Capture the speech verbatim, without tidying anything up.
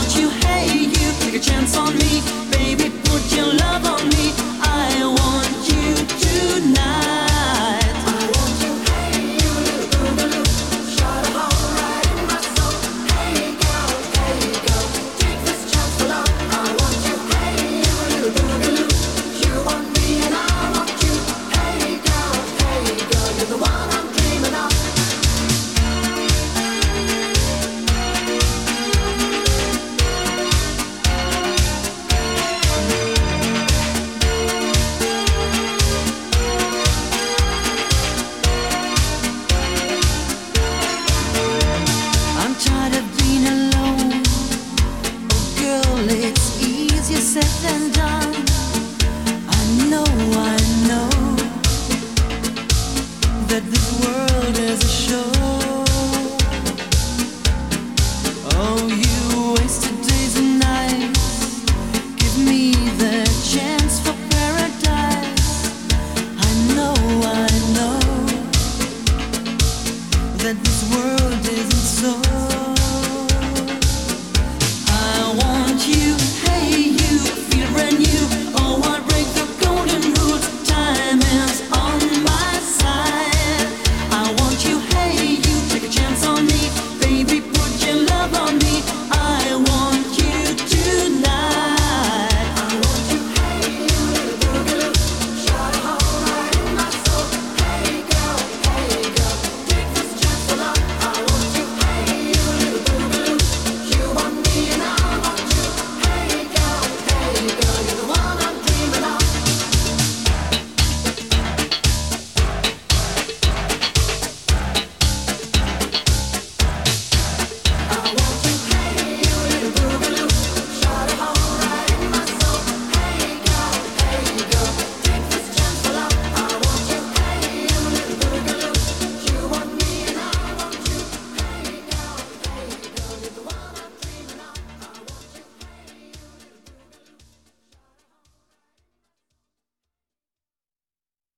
you, hey you, take a chance on me, baby, put your love on me. I want you tonight. I want you, hey you, little boogaloo, shut a hole right in my soul. Hey girl, hey girl, take this chance for love. I want you, hey you, little boogaloo, you want me and I want you. Hey girl, hey girl, you're the one I'm dreaming of. I'm tired of being alone. Oh girl, it's easier said than done.